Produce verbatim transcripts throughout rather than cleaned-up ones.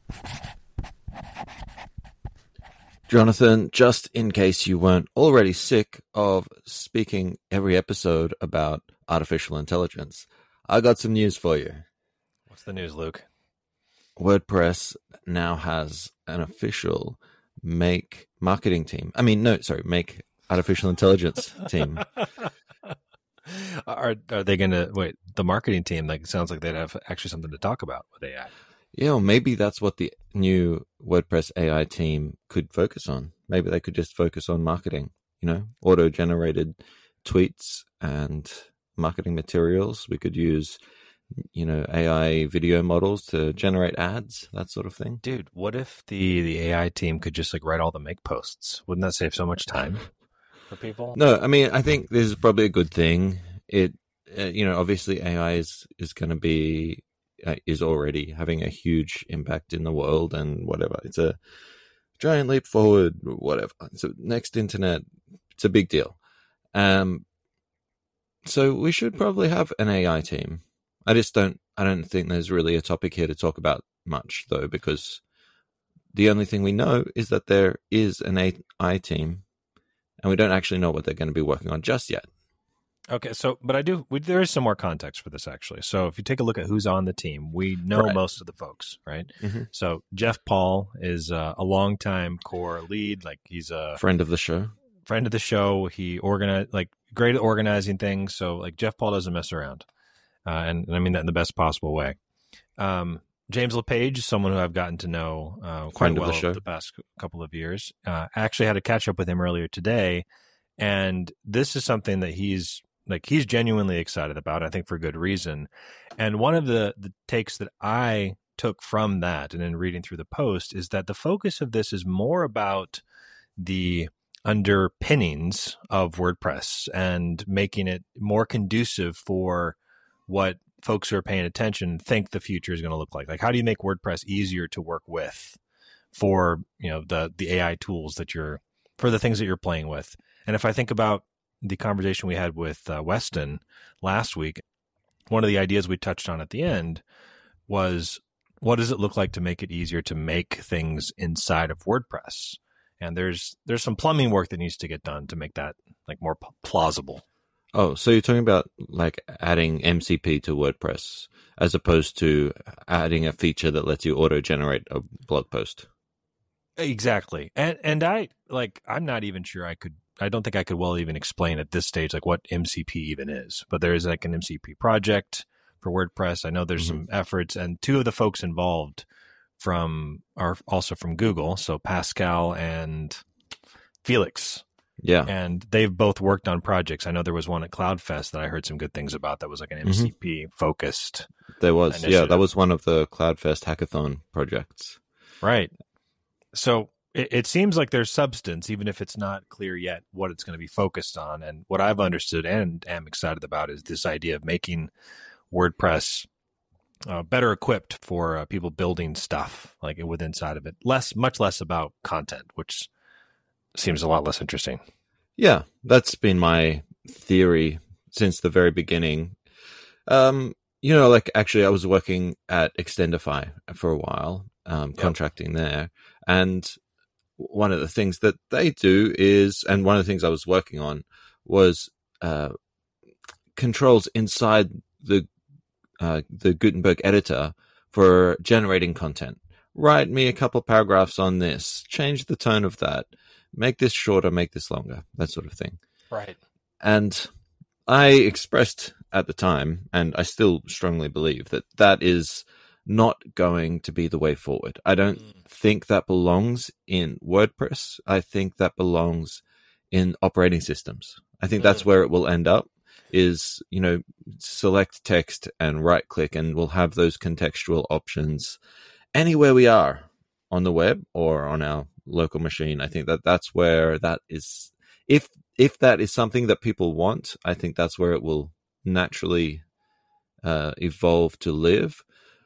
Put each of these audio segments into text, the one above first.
Jonathan, just in case you weren't already sick of speaking every episode about artificial intelligence, I got some news for you. What's the news, Luke? WordPress now has an official make marketing team. I mean, no, sorry, make artificial intelligence team. Are are they going to wait? The marketing team, like, sounds like they'd have actually something to talk about with A I. Yeah, well, maybe that's what the new WordPress A I team could focus on. Maybe they could just focus on marketing, you know, auto-generated tweets and marketing materials. We could use, you know, A I video models to generate ads, that sort of thing. Dude, what if the, the A I team could just like write all the make posts? Wouldn't that save so much time for people? No, I mean, I think this is probably a good thing. It, uh, you know, obviously A I is, is going to be, uh, is already having a huge impact in the world and whatever. It's a giant leap forward, whatever. It's a next internet. It's a big deal. Um, so we should probably have an A I team. I just don't, I don't think there's really a topic here to talk about much though, because the only thing we know is that there is an A I team and we don't actually know what they're going to be working on just yet. Okay, so, but I do, we, there is some more context for this actually. So if you take a look at who's on the team, we know right. most of the folks, right? Mm-hmm. So Jeff Paul is uh, a longtime core lead. Like, he's a friend of the show. Friend of the show. He organized, like, great at organizing things. So like Jeff Paul doesn't mess around. Uh, and, and I mean that in the best possible way. Um, James LePage is someone who I've gotten to know uh, quite friend well of the, over the past couple of years. Uh, I actually had a catch up with him earlier today. And this is something that he's, like, he's genuinely excited about, I think for good reason. And one of the, the takes that I took from that and in reading through the post is that the focus of this is more about the underpinnings of WordPress and making it more conducive for what folks who are paying attention think the future is going to look like. Like, how do you make WordPress easier to work with for, you know, the, the A I tools that you're, for the things that you're playing with? And if I think about the conversation we had with uh, Weston last week, one of the ideas we touched on at the end was, what does it look like to make it easier to make things inside of WordPress? And there's there's some plumbing work that needs to get done to make that like more p- plausible. Oh, so you're talking about like adding M C P to WordPress as opposed to adding a feature that lets you auto-generate a blog post. Exactly. And and I like I'm not even sure I could I don't think I could well even explain at this stage like what M C P even is. But there is like an M C P project for WordPress. I know there's mm-hmm. some efforts, and two of the folks involved from are also from Google, so Pascal and Felix. Yeah. And they've both worked on projects. I know there was one at CloudFest that I heard some good things about that was like an M C P mm-hmm. focused. There was, initiative. Yeah, that was one of the CloudFest hackathon projects. Right. So it, it seems like there's substance, even if it's not clear yet what it's going to be focused on. And what I've understood and am excited about is this idea of making WordPress uh, better equipped for uh, people building stuff like with inside of it. Less, much less about content, which seems a lot less interesting. Yeah, that's been my theory since the very beginning. Um, you know, like actually I was working at Extendify for a while, um, yep. contracting there. And one of the things that they do is, and one of the things I was working on was uh, controls inside the uh, the Gutenberg editor for generating content. Write me a couple paragraphs on this, change the tone of that, make this shorter, make this longer, that sort of thing. Right. And I expressed at the time, and I still strongly believe, that that is not going to be the way forward. I don't mm. think that belongs in WordPress. I think that belongs in operating systems. I think mm. that's where it will end up, is, you know, select text and right click, and we'll have those contextual options anywhere we are on the web or on our local machine. I think that that's where that is. If if that is something that people want, I think that's where it will naturally uh, evolve to live.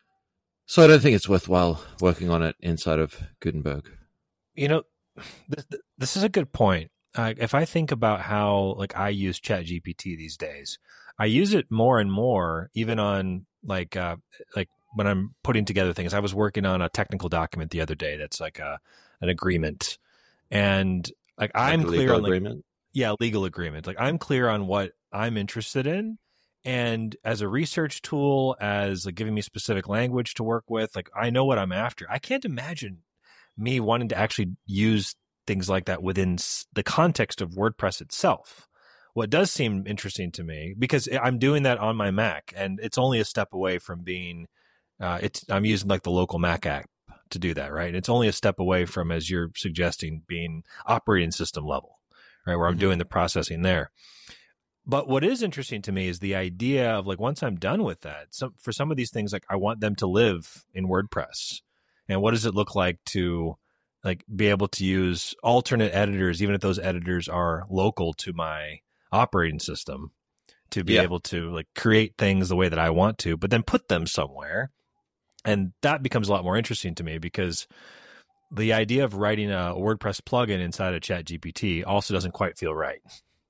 So I don't think it's worthwhile working on it inside of Gutenberg. You know, this, this is a good point. Uh, if I think about how like I use ChatGPT these days, I use it more and more, even on like uh, like when I'm putting together things. I was working on a technical document the other day that's like a an agreement, and like, like I'm clear on like, agreement. Yeah, legal agreement. Like, I'm clear on what I'm interested in, and as a research tool, as like giving me specific language to work with, like I know what I'm after. I can't imagine me wanting to actually use things like that within the context of WordPress itself. What does seem interesting to me, because I'm doing that on my Mac, and it's only a step away from being, uh, it's I'm using like the local Mac app to do that, right? It's only a step away from, as you're suggesting, being operating system level, right, where I'm mm-hmm. doing the processing there. But what is interesting to me is the idea of like, once I'm done with that, some, for some of these things, like I want them to live in WordPress. And what does it look like to like be able to use alternate editors, even if those editors are local to my operating system, to be yeah. able to like create things the way that I want to, but then put them somewhere. And that becomes a lot more interesting to me, because the idea of writing a WordPress plugin inside of ChatGPT also doesn't quite feel right.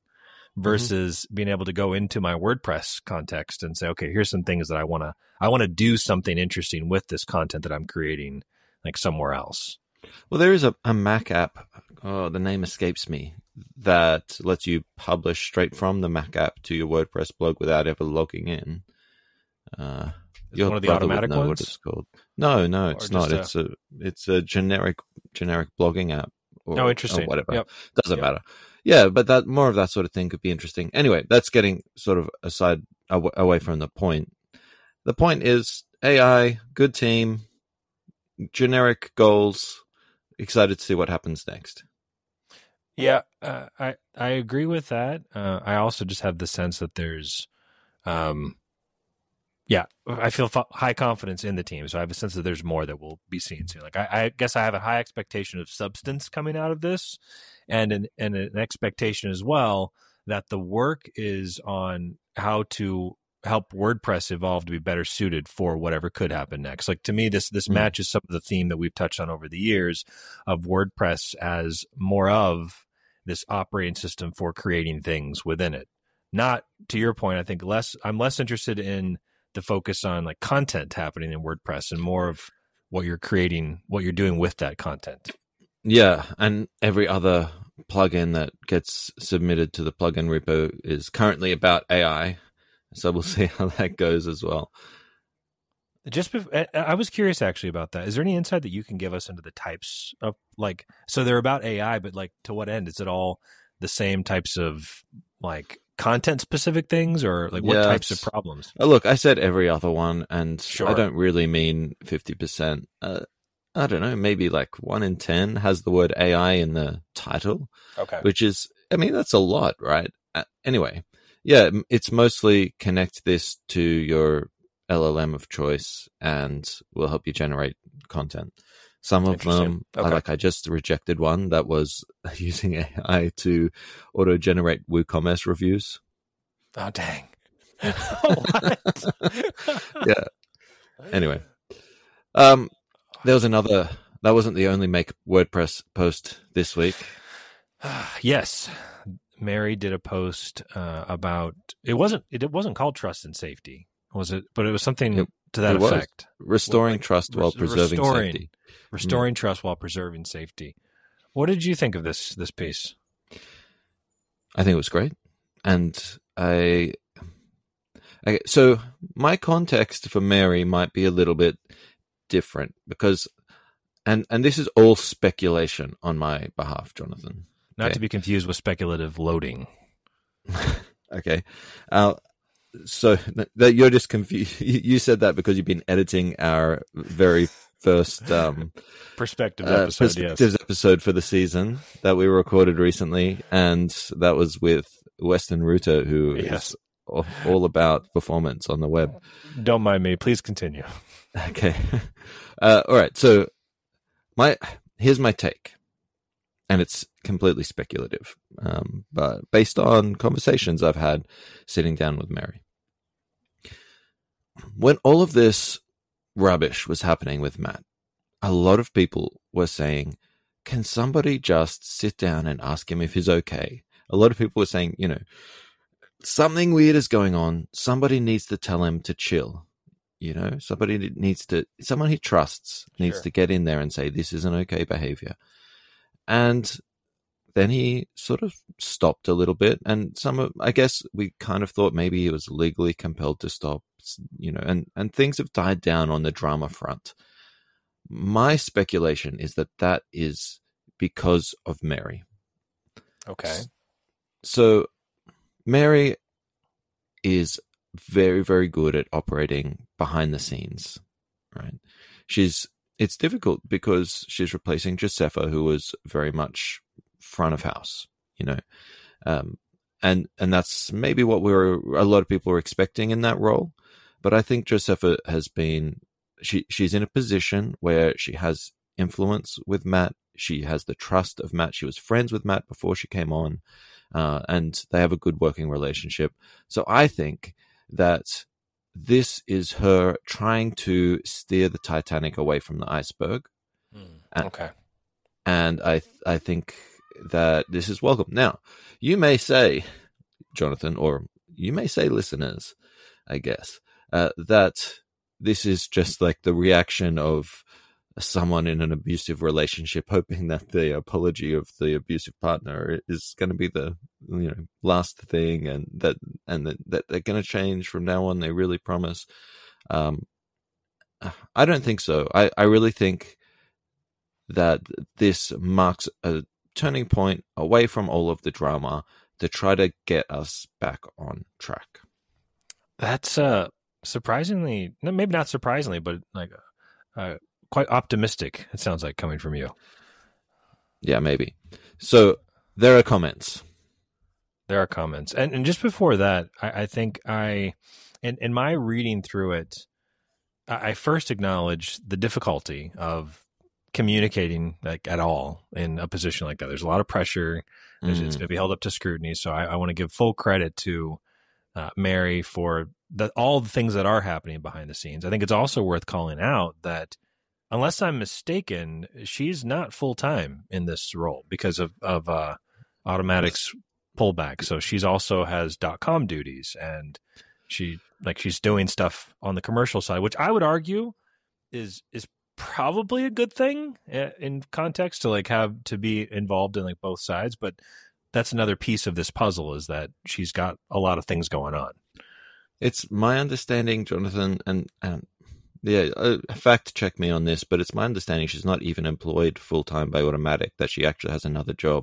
Versus mm-hmm. being able to go into my WordPress context and say, okay, here's some things that I want to, I want to do something interesting with this content that I'm creating, like somewhere else. Well, there is a, a Mac app, oh, the name escapes me, that lets you publish straight from the Mac app to your WordPress blog without ever logging in. Uh, your one of the brother automatic would know ones? What it's called. No, no, it's not. A... It's a it's a generic generic blogging app. Or, oh, interesting. Or whatever. Yep. Doesn't yep. matter. Yeah, but that more of that sort of thing could be interesting. Anyway, that's getting sort of aside away from the point. The point is A I, good team, generic goals. Excited to see what happens next. Yeah, uh, I I agree with that. Uh, I also just have the sense that there's, um, yeah, I feel f- high confidence in the team, so I have a sense that there's more that we'll be seeing soon. Like I, I guess I have a high expectation of substance coming out of this, and an and an expectation as well that the work is on how to help WordPress evolve to be better suited for whatever could happen next. Like to me, this this mm. matches some of the theme that we've touched on over the years of WordPress as more of this operating system for creating things within it. Not, to your point, I think less. I'm less interested in the focus on like content happening in WordPress and more of what you're creating, what you're doing with that content. Yeah, and every other plugin that gets submitted to the plugin repo is currently about A I. So we'll see how that goes as well. Just, bef- I was curious actually about that. Is there any insight that you can give us into the types of like, so they're about A I, but like to what end? Is it all the same types of like content specific things, or like what yeah, types of problems? Oh, look, I said every other one, and sure. I don't really mean fifty percent. Uh, I don't know, maybe like one in ten has the word A I in the title. Okay. Which is, I mean, that's a lot, right? Uh, anyway. Yeah, it's mostly connect this to your L L M of choice and will help you generate content. Some of them, okay. like I just rejected one that was using A I to auto-generate WooCommerce reviews. Oh, dang. What? Yeah. Anyway, um, there was another, that wasn't the only Make WordPress post this week. Yes. Mary did a post uh, about it wasn't it wasn't called Trust and Safety, was it? But it was something it, to that effect. Restoring like, trust while res- preserving restoring, safety. Restoring mm. trust while preserving safety. What did you think of this this piece? I think it was great, and I, I so my context for Mary might be a little bit different because, and and this is all speculation on my behalf, Jonathan. Not okay. to be confused with speculative loading. Okay. Uh, so that you're just confused. You said that because you've been editing our very first um, perspective uh, episode, perspectives yes. episode for the season that we recorded recently, and that was with Weston Rutter, who yes. is all, all about performance on the web. Don't mind me. Please continue. Okay. Uh, all right. So my here's my take. And it's completely speculative, um, but based on conversations I've had sitting down with Mary. When all of this rubbish was happening with Matt, a lot of people were saying, can somebody just sit down and ask him if he's okay? A lot of people were saying, you know, something weird is going on. Somebody needs to tell him to chill. You know, somebody that needs to, someone he trusts needs Sure. to get in there and say, this isn't okay behavior. And then he sort of stopped a little bit. And some of, I guess we kind of thought maybe he was legally compelled to stop, you know, and, and things have died down on the drama front. My speculation is that that is because of Mary. Okay. So Mary is very, very good at operating behind the scenes, right? She's, it's difficult because she's replacing Josepha, who was very much front of house, you know, um, and, and that's maybe what we were, a lot of people were expecting in that role. But I think Josepha has been, she, she's in a position where she has influence with Matt. She has the trust of Matt. She was friends with Matt before she came on, uh, and they have a good working relationship. So I think that this is her trying to steer the Titanic away from the iceberg. Mm, okay. And, and I I think that this is welcome. Now, you may say, Jonathan, or you may say listeners, I guess, uh, that this is just like the reaction of someone in an abusive relationship hoping that the apology of the abusive partner is going to be the, you know, last thing, and that and that, that they're going to change from now on. They really promise. Um, I don't think so. I, I really think that this marks a turning point away from all of the drama to try to get us back on track. That's uh, surprisingly, maybe not surprisingly, but like uh, quite optimistic, it sounds like, coming from you. Yeah, maybe. So there are comments. There are comments. And and just before that, I, I think I, in, in my reading through it, I, I first acknowledged the difficulty of communicating like at all in a position like that. There's a lot of pressure. Mm. It's going to be held up to scrutiny. So I, I want to give full credit to uh, Mary for the, all the things that are happening behind the scenes. I think it's also worth calling out that, unless I'm mistaken, she's not full-time in this role because of, of uh, Automatic's pullback. So she's also has .com duties, and she like she's doing stuff on the commercial side, which I would argue is is probably a good thing in context to like have to be involved in like both sides. But that's another piece of this puzzle, is that she's got a lot of things going on. It's my understanding, Jonathan, and, and yeah, uh, fact check me on this, but it's my understanding she's not even employed full time by Automatic, that she actually has another job.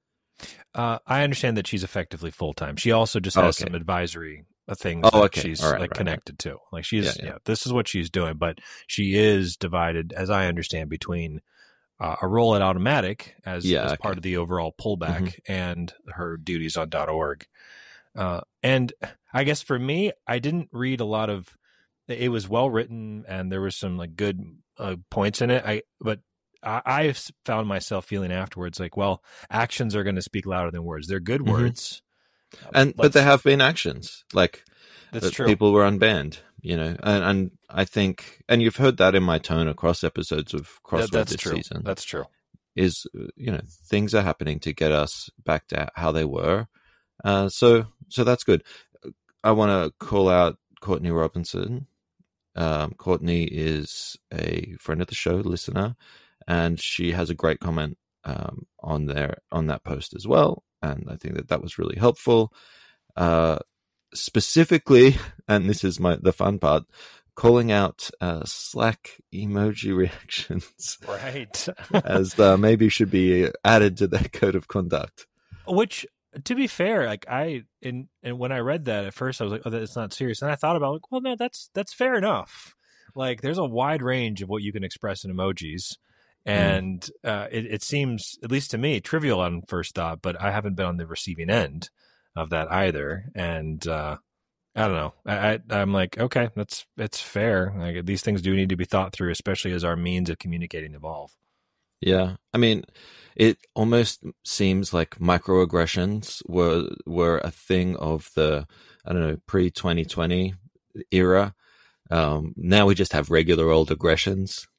Uh, I understand that she's effectively full time. She also just has okay. some advisory things oh, that okay. she's right, like right, connected right. to. Like she's, yeah, yeah. yeah, yeah, this is what she's doing, but she is divided, as I understand, between uh, a role at Automatic as, yeah, as okay. part of the overall pullback mm-hmm. and her duties on .org. Uh, and I guess for me, I didn't read a lot of. It was well written, and there was some like good uh, points in it. I but I, I found myself feeling afterwards like, well, actions are going to speak louder than words. They're good mm-hmm. words, and Let's, but there have been actions like that's true. People were unbanned, you know, and, and I think, and you've heard that in my tone across episodes of Crossword that, that's this true. season. That's true. Is, you know, things are happening to get us back to how they were. Uh, so, so that's good. I want to call out Courtney Robinson. Um, Courtney is a friend of the show, listener, and she has a great comment um, on there on that post as well. And I think that that was really helpful. Uh, specifically, and this is my the fun part, calling out uh, Slack emoji reactions, right, as uh, maybe should be added to their code of conduct. Which, to be fair, like I in and when I read that at first, I was like, "Oh, that's not serious." And I thought about, like, well, no, that's that's fair enough. Like, there's a wide range of what you can express in emojis, and mm. uh, it, it seems, at least to me, trivial on first thought. But I haven't been on the receiving end of that either, and uh, I don't know. I, I I'm like, okay, that's it's fair. Like, these things do need to be thought through, especially as our means of communicating evolve. Yeah, I mean, it almost seems like microaggressions were were a thing of the, I don't know, pre twenty twenty era. Um, now we just have regular old aggressions.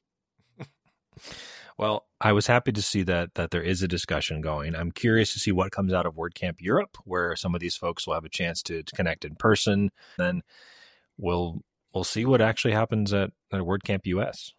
Well, I was happy to see that that there is a discussion going. I'm curious to see what comes out of WordCamp Europe, where some of these folks will have a chance to, to connect in person. Then we'll we'll see what actually happens at, at WordCamp U S.